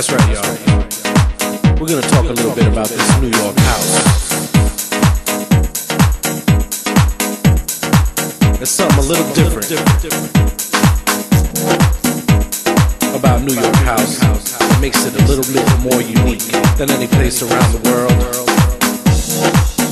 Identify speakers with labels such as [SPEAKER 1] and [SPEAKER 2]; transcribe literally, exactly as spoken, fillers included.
[SPEAKER 1] That's right, y'all. We're gonna talk a little bit about this New York house. There's something a little different about New York house that makes it a little bit more unique than any place around the world.